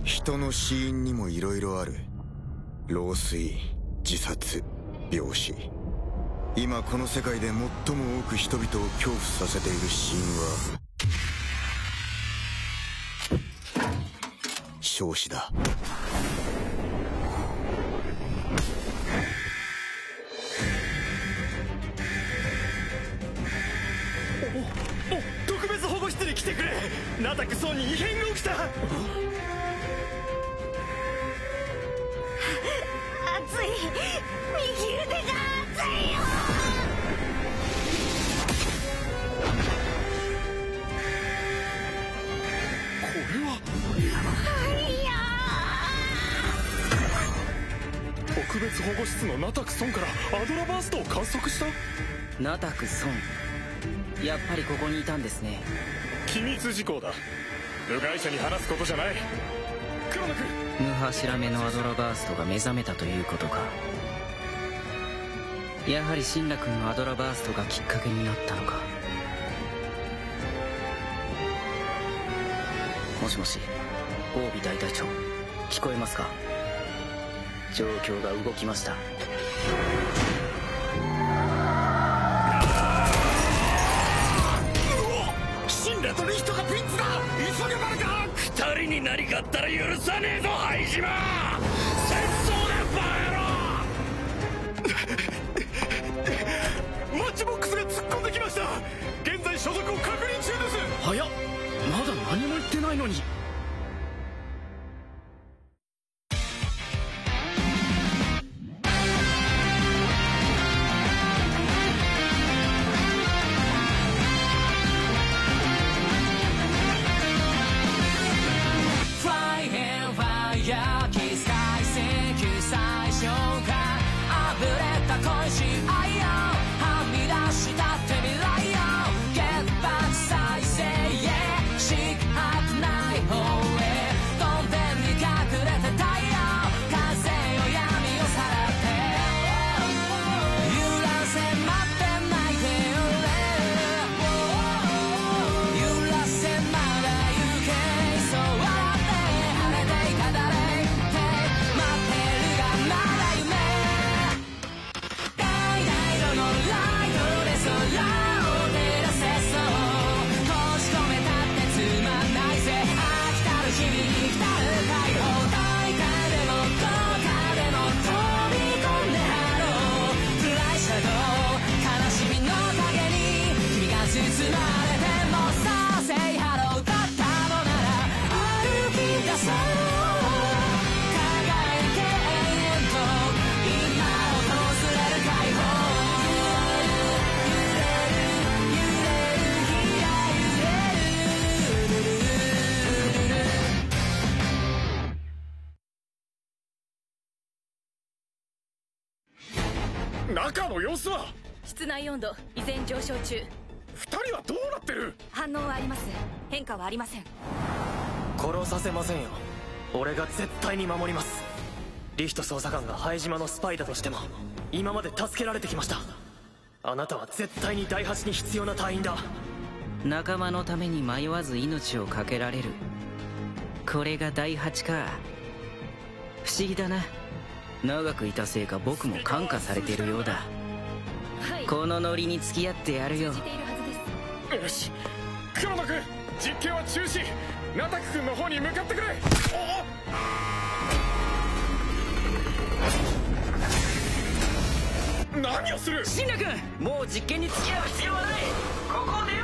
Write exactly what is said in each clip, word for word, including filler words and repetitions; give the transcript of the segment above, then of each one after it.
人の死因にもいろいろある。老衰、自殺、病死。今この世界で最も多く人々を恐怖させている死因は焼死だ。 おお、特別保護室に来てくれ。ナタクソンに異変が起きた。 熱い、右腕が熱いよ。 これははいやー。特別保護室のナタクソンからアドラバーストを観測した。 ナタクソン、やっぱりここにいたんですね。 機密事項だ。部外者に話すことじゃない。黒野君、 無柱目のアドラバーストが目覚めたということか。やはりシンラ君のアドラバーストがきっかけになったのか。もしもし、オービ大隊長、聞こえますか？状況が動きました。 シンラとリヒトがピンチだ。急げバルカ。二人に何かあったら許さねえぞ灰島。戦争だバカ野郎。マッチボックスが突っ込んできました。現在所属を確認中です。早っ、まだ何も言ってないのに。中の様子は？ 室内温度依然上昇中。 二人はどうなってる？ 反応はあります。変化はありません。 殺させませんよ。俺が絶対に守ります。リヒト捜査官が灰島のスパイだとしても今まで助けられてきました。あなたは絶対に第八に必要な隊員だ。 仲間のために迷わず命を懸けられる、これが第八か。不思議だな。長くいたせいか僕も感化されているようだ。 はい、 このノリに付き合ってやるよ。 通じているはずです。 よし、黒野君、実験は中止。ナタク君の方に向かってくれ。何をする？ シンラ君、もう実験に付き合う必要はない。ここを出よ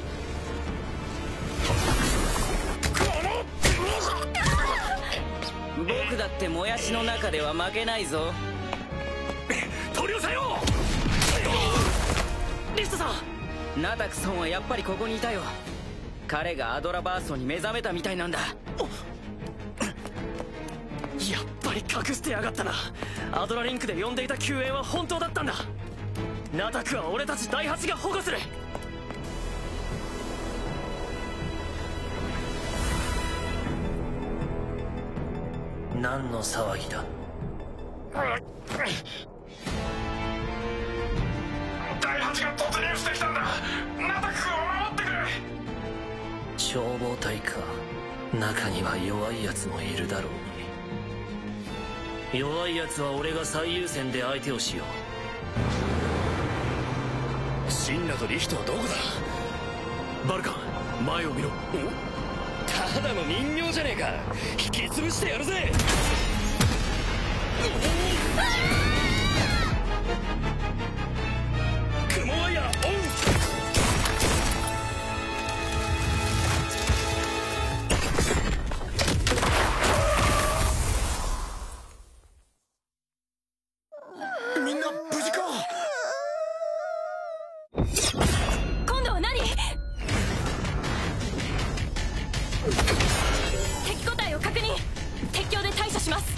う。僕だってもやしの中では負けないぞ。 取り押さえよう。リフトさん、ナタクソンはやっぱりここにいたよ。彼がアドラバーストに目覚めたみたいなんだ。 やっぱり隠してやがったな。アドラリンクで呼んでいた救援は本当だったんだ。ナタクは俺たち第八が保護する。何の騒ぎだ？ 第八が突入してきたんだ。ナタク君を守ってくれ。 消防隊か。 中には弱いやつもいるだろうに。弱いやつは俺が最優先で相手をしよう。シンラとリヒトはどこだ？ バルカ、前を見ろ。 ただの人形じゃねえか。引き潰してやるぜ。雲ワイヤーオン。 みんな無事か？ 今度は何？敵個体を確認。鉄橋で対処します。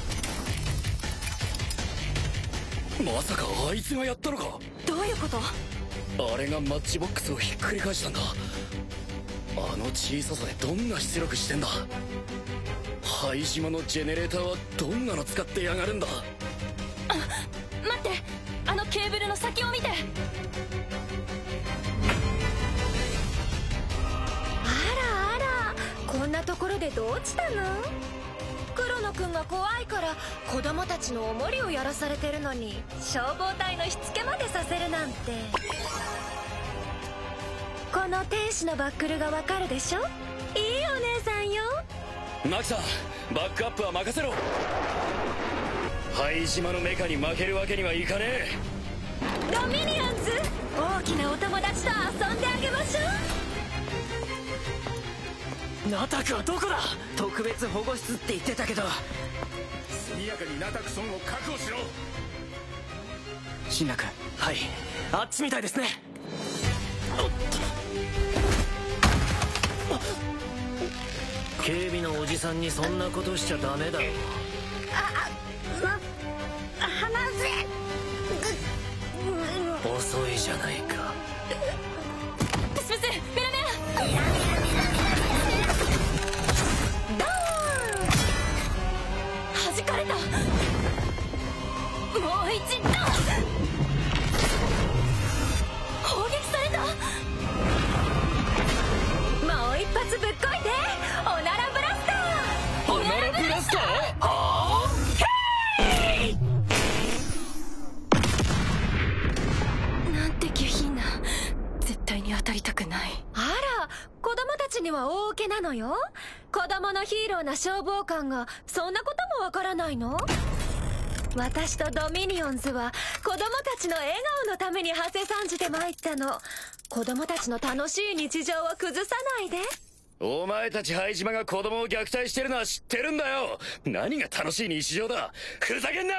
まさかあいつがやったのか？ どういうこと？ あれがマッチボックスをひっくり返したんだ。あの小ささでどんな出力してんだ。灰島のジェネレーターはどんなの使ってやがるんだ。 あ、待って、あのケーブルの先を見て。あらあら、こんなところでどう落ちたの？黒野くんが怖いから子供たちのおもりをやらされてるのに消防隊のしつけまでさせるなんて。この天使のバックルがわかるでしょ？いいお姉さんよ。 マキさん、バックアップは任せろ。灰島のメカに負けるわけにはいかねえ。 ドミニオンズ、大きなお友達と遊んであげましょう。ナタクはどこだ？ 特別保護室って言ってたけど。 速やかにナタク村を確保しろ。 シンラ君。 はい、あっちみたいですね。おっと。警備のおじさんにそんなことしちゃダメだろ。 ああ、離せ。 遅いじゃないか。 プスプス、メラメラ。 ドーン。 弾かれた。もう一度。砲撃された。 もう一発ぶっこいて。オナラブラスター。 オナラブラスター？ あーへい。 なんて下品な。絶対に当たりたくない。 あら、子供たちには大受けなのよ。子供のヒーローな消防官がそんなこともわからないの？私とドミニオンズは子供たちの笑顔のために馳せ参じて参ったの。子供たちの楽しい日常を崩さないで。 お前たち灰島が子供を虐待してるのは知ってるんだよ。何が楽しい日常だ。ふざけんな。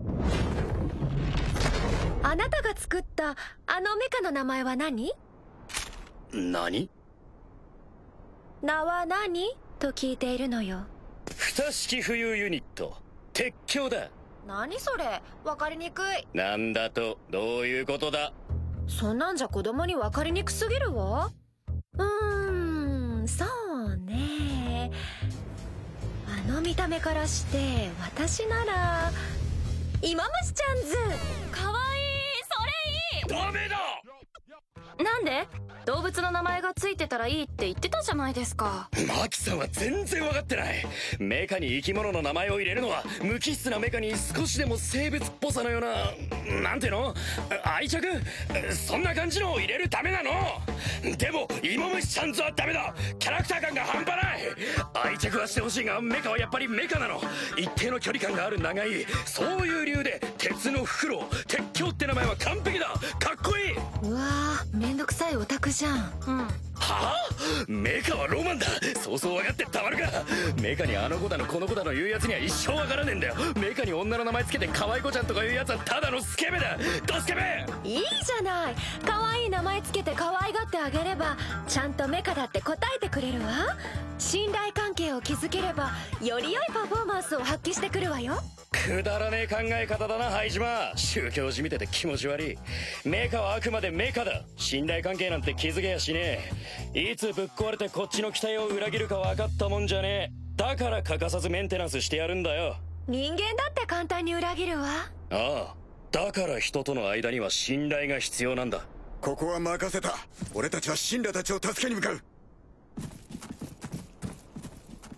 あなたが作ったあのメカの名前は何？ 何？ 名は何？と聞いているのよ。 二式浮遊ユニット、鉄橋だ。 何それ？わかりにくい。 なんだと？どういうことだ？ そんなんじゃ子供にわかりにくすぎるわ。うーん、そうね。あの見た目からして私ならイマムシちゃんズ。 かわいい。それいい。 ダメだ。 なんで？動物の名前がついてたらいいって言ってたじゃないですか。 マキさんは全然分かってない。メカに生き物の名前を入れるのは無機質なメカに少しでも生物っぽさのような、なんていうの、愛着、そんな感じのを入れるためなの。でもイモムシちゃんズはダメだ。キャラクター感が半端ない。愛着はしてほしいが、メカはやっぱりメカなの。一定の距離感がある長い、そういう理由で鉄の袋、鉄橋って名前は完璧だ。かっこいい。 うわー、めんどくさいオタクじゃん。 うん。 はあ？メカはロマンだ。そうそう分かってたまるか。メカにあの子だのこの子だの言うやつには一生分からねえんだよ。メカに女の名前つけて可愛い子ちゃんとかいうやつはただのスケベだ。ドスケベ。 いいじゃない。可愛い名前つけて可愛がってあげればちゃんとメカだって答えてくれるわ。信頼関係を築ければより良いパフォーマンスを発揮してくるわよ。 くだらねえ考え方だな灰島。宗教じみてて気持ち悪い。メカはあくまでメカだ。信頼関係なんて築けやしねえ。いつぶっ壊れてこっちの期待を裏切るか分かったもんじゃねえ。だから欠かさずメンテナンスしてやるんだよ。 人間だって簡単に裏切るわ。 ああ、だから人との間には信頼が必要なんだ。 ここは任せた。俺たちはシンラたちを助けに向かう。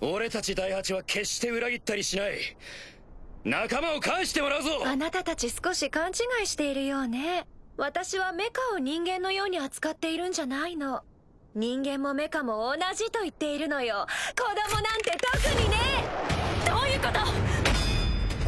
俺たち第八は決して裏切ったりしない。仲間を返してもらうぞ。 あなたたち少し勘違いしているようね。私はメカを人間のように扱っているんじゃないの。人間もメカも同じと言っているのよ。子供なんて特にね。 どういうこと？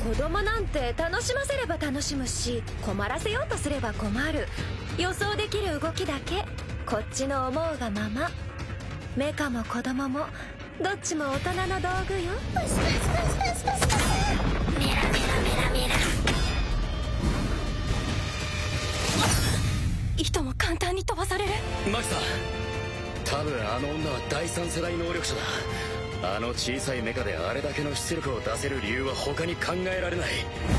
子供なんて楽しませれば楽しむし、困らせようとすれば困る。予想できる動きだけ、こっちの思うがまま。メカも子供もどっちも大人の道具よ。パスパスパスパスパスパス。ミラミラミラミラ。 糸も簡単に飛ばされる。 マキさん、多分あの女は第三世代能力者だ。あの小さいメカであれだけの出力を出せる理由は他に考えられない。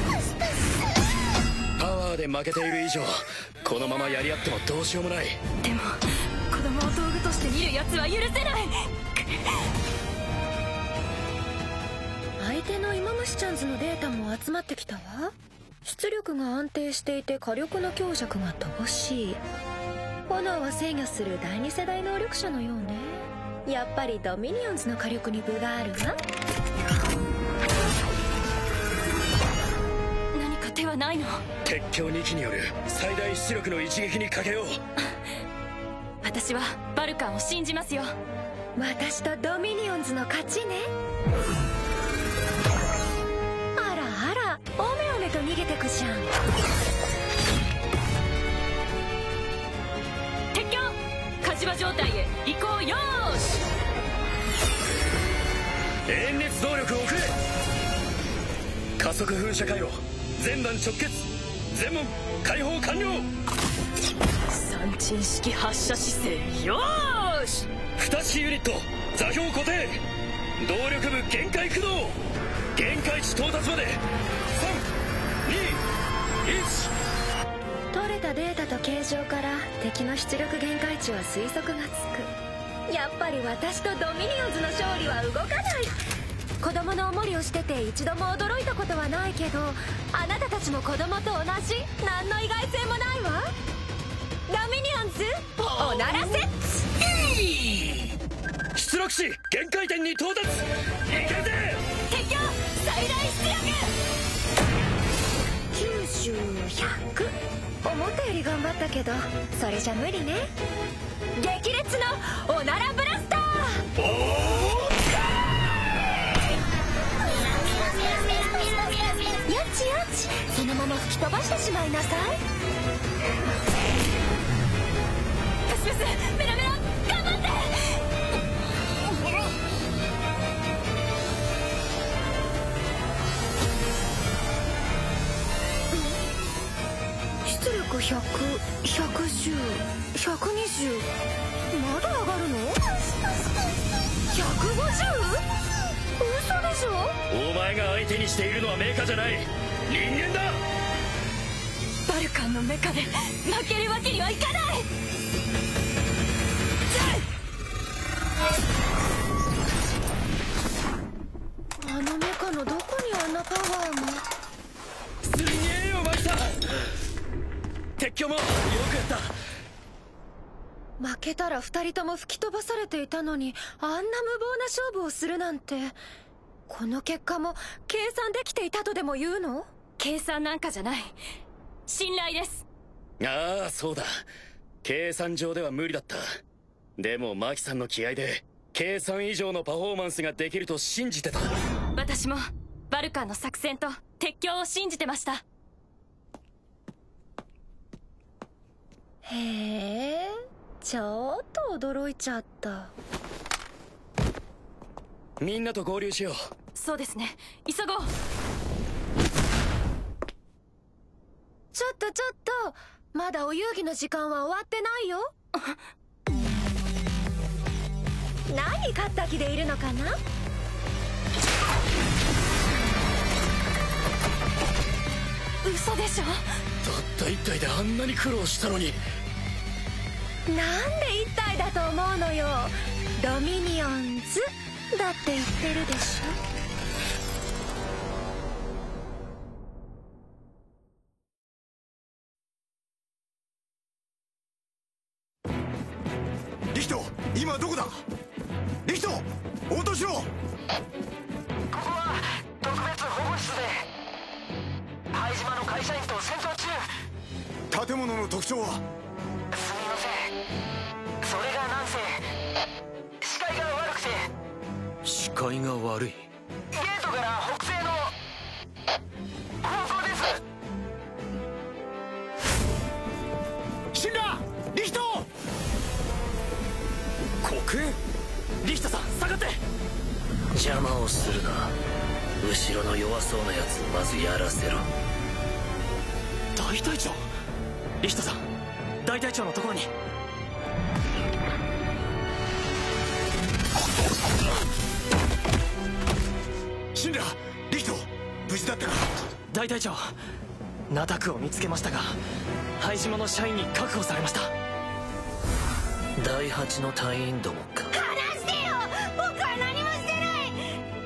パワーで負けている以上、このままやり合ってもどうしようもない。 でも子供を道具として見る奴は許せない。 相手のイマムシちゃんズのデータも集まってきたわ。出力が安定していて火力の強弱が乏しい。炎は制御する第二世代能力者のようね。やっぱりドミニオンズの火力に分があるわ。 何か手はないの？ 鉄橋にきによる最大出力の一撃にかけよう。 私はバルカンを信じますよ。 私とドミニオンズの勝ちね。あらあら、おめおめと逃げてくじゃん。 鉄橋火事場状態へ移行。よーし。 遠熱動力を送れ。加速噴射回路全弾直結。全門開放完了。 三鎮式発射姿勢。よーし。 二式ユニット座標固定。動力部限界駆動。限界値到達までさんにいち。 取れたデータと形状から敵の出力限界値は推測がつく。やっぱり私とドミニオンズの勝利は動かない。子供のおもりをしてて一度も驚いたことはないけど、あなたたちも子供と同じ。何の意外性もないわ。ドミニオンズおならせ。 出力値限界点に到達。いけるぜ。 鉄橋最大出力。 きゅうじゅう、ひゃく。思ったより頑張ったけどそれじゃ無理ね。激烈のおならブラスター。 おーよちよち、そのまま吹き飛ばしてしまいなさい。 プスプスメラメラ頑張って。 出力ひゃく、ひゃくじゅう、ひゃくにじゅう。まだ上がるの？ひゃくごじゅう？嘘でしょ？ お前が相手にしているのはメカじゃない、人間だ。 バルカンのメカで負けるわけにはいかない。 あのメカのどこにあんなパワーが。 すげえよマキさん。鉄橋もよくやった。 負けたら二人とも吹き飛ばされていたのに、あんな無謀な勝負をするなんて。この結果も計算できていたとでも言うの？ 計算なんかじゃない、信頼です。 ああそうだ、計算上では無理だった。でもマキさんの気合で計算以上のパフォーマンスができると信じてた。 私もバルカンの作戦と鉄橋を信じてました。 へえ、ちょっと驚いちゃった。 みんなと合流しよう。 そうですね、急ごう。 ちょっとちょっと、まだお遊戯の時間は終わってないよ。何勝った気でいるのかな？ 嘘でしょ？ たった一体であんなに苦労したのに。 なんで一体だと思うのよ。ドミニオンズだって言ってるでしょ。 リヒト、今どこだ？ リヒト応答しろ。 ここは特別保護室で灰島の会社員と戦闘中。 建物の特徴は？ すみません、それがなんせ視界が悪くて。 視界が悪い？ ゲートから北西の方向です。 シンラリヒト黒煙。リヒトさん下がって。 邪魔をするな。後ろの弱そうなやつまずやらせろ。 大隊長。リヒトさん、大隊長のところに。 シンラリヒト無事だったか？ 大隊長、ナタクを見つけましたが灰島の社員に確保されました。 第八の隊員どもか。 話してよ、僕は何もしてない。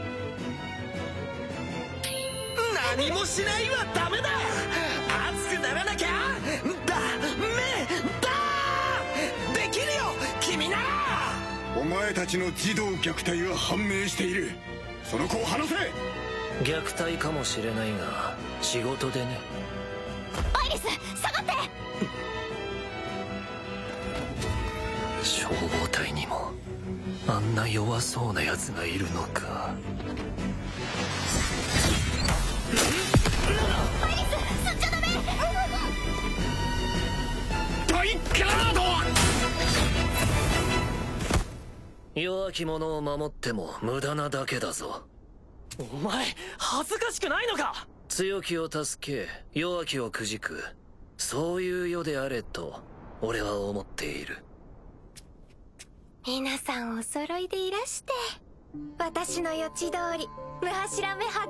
何もしないはダメだ。熱くならなきゃダメだ。できるよ君なら。 お前たちの児童虐待は判明している。その子を離せ。 虐待かもしれないが仕事でね。 アイリス下がって。 消防隊にもあんな弱そうなやつがいるのか。 アイリス吸っちゃダメ。 大ガード。 弱き者を守っても無駄なだけだぞ。 お前恥ずかしくないのか。 強きを助け弱きをくじく、そういう世であれと俺は思っている。 皆さんお揃いでいらして、私の予知通りムハシラメ発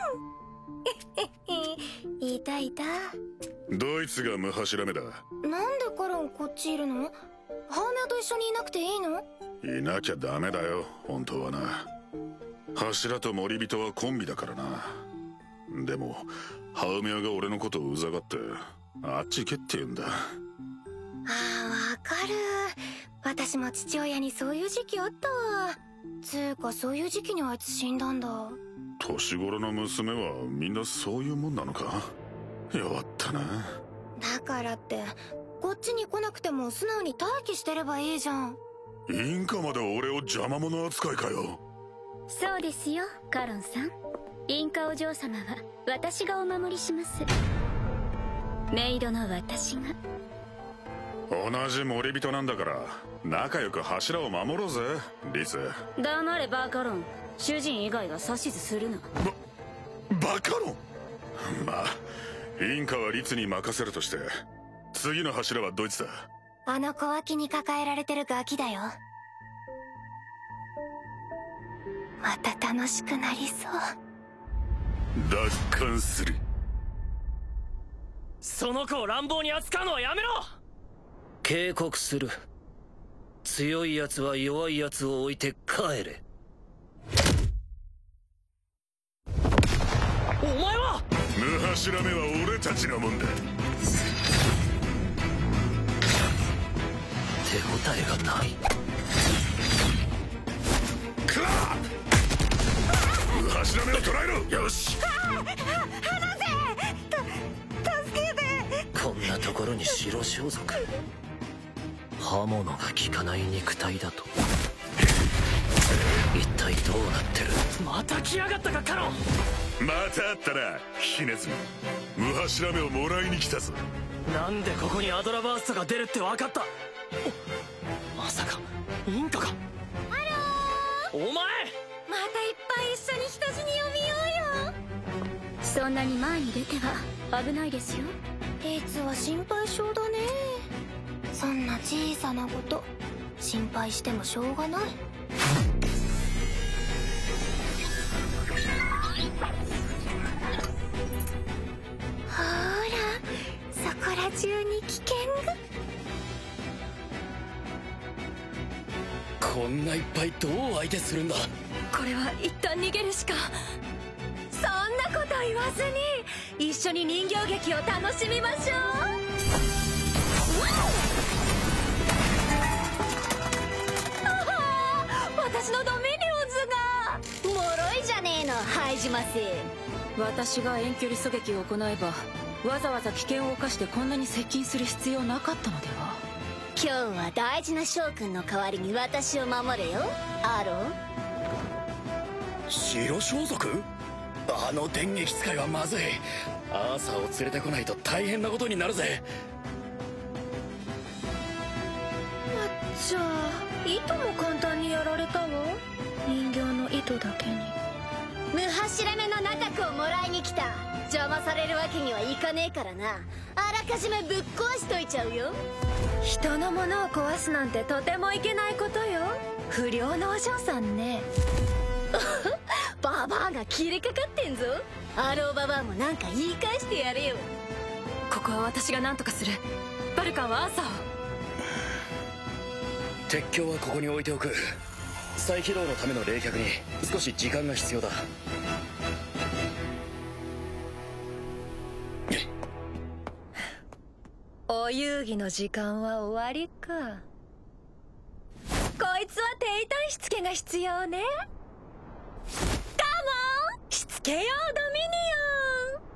見。いたいた。 ドイツがムハシラメだ。 なんでカロンこっちいるの？ハーメアと一緒にいなくていいの？ いなきゃダメだよ本当はな。柱と森人はコンビだからな。でもハウメアが俺のことをうざがってあっち行けって言うんだ。 ああ、わかる。私も父親にそういう時期あったわ。つうかそういう時期にあいつ死んだんだ。 年頃の娘はみんなそういうもんなのか。弱ったな。 だからってこっちに来なくても素直に待機してればいいじゃん。 インカまで俺を邪魔者扱いかよ。 そうですよカロンさん。インカお嬢様は私がお守りします。メイドの私が。 同じ森人なんだから仲良く柱を守ろうぜリス。 黙れバカロン。主人以外は指図するな。 バカロン。まあインカはリツに任せるとして、次の柱はドイツだ。 あの小脇に抱えられてるガキだよ。また楽しくなりそう。 奪還する。 その子を乱暴に扱うのはやめろ。 警告する。強いやつは弱いやつを置いて帰れ。 お前は。 ムハシラメは俺たちのもんだ。 手応えがない。 クラッムハシラメを捕らえろ。よし。 こんなところに白装束。刃物が効かない肉体だと。一体どうなってる。 また来やがったかカロン。 またあったなヒネズミ。ムハシラメをもらいに来たぞ。 なんでここにアドラバーストが出るって分かった。まさかインカか。お前。 またいっぱい一緒に人死に呼びようよ。 そんなに前に出ては危ないですよ。 リツは心配性だね。そんな小さなこと心配してもしょうがない。ほらそこら中に危険が。 こんないっぱいどう相手するんだ。 これは一旦逃げるしか。そんなこと言わずに一緒に人形劇を楽しみましょう。ああ、私の道灰島せ。 私が遠距離狙撃を行えばわざわざ危険を冒してこんなに接近する必要なかったのでは。 今日は大事な将軍の代わりに私を守れよアロー。 白装束？あの電撃使いはまずい。アーサーを連れてこないと大変なことになるぜ。 じゃあ糸も簡単にやられたわ。人形の糸だけに。 無柱目のナタクをもらいに来た。邪魔されるわけにはいかねえからな。あらかじめぶっ壊しといちゃうよ。 人のものを壊すなんてとてもいけないことよ。不良のお嬢さんね。 ババアが切れかかってんぞ。アローババアもなんか言い返してやれよ。 ここは私が何とかする。バルカンはアーサーを。 鉄橋はここに置いておく。再起動のための冷却に少し時間が必要だ。 お遊戯の時間は終わりか。こいつは手痛いしつけが必要ね。カモンしつけようドミニオン。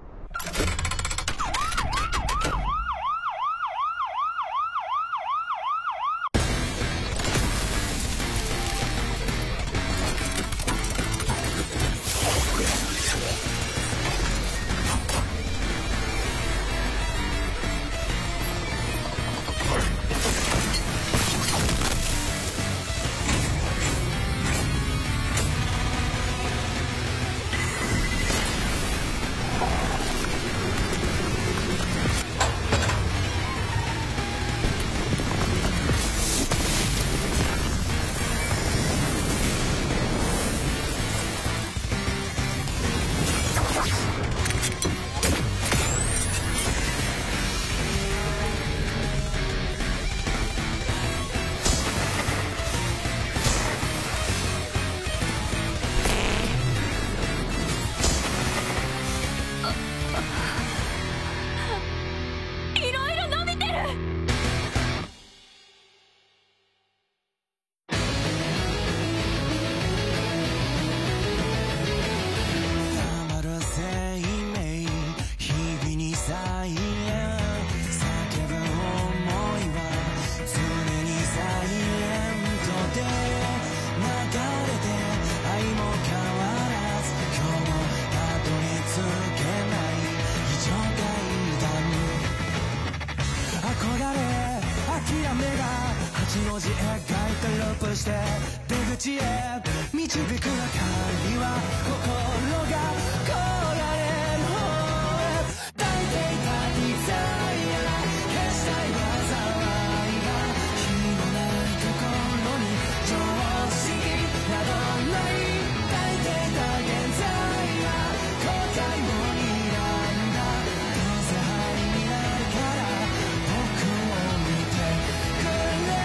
して出口へ導く明かりは心が焦がれる方へ抱いていたデザイア消したい災いが火のないところに常識などない抱いていた現在は後悔も睨んだどうせ灰になるから僕を見てくれ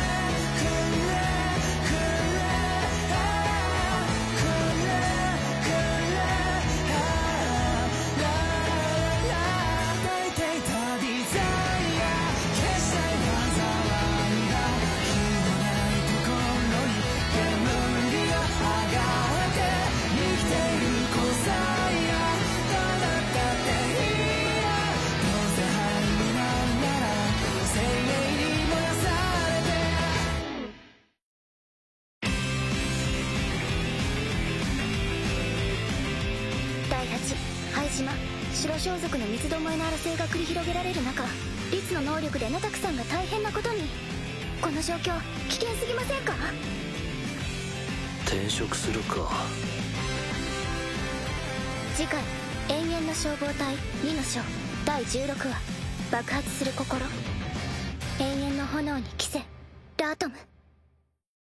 白装束の三つどもえの争いが繰り広げられる中、リツの能力でナタクさんが大変なことに。この状況危険すぎませんか？ 転職するか。 次回永遠の消防隊にの章だいじゅうろくわ爆発する心。永遠の炎に帰せラートム。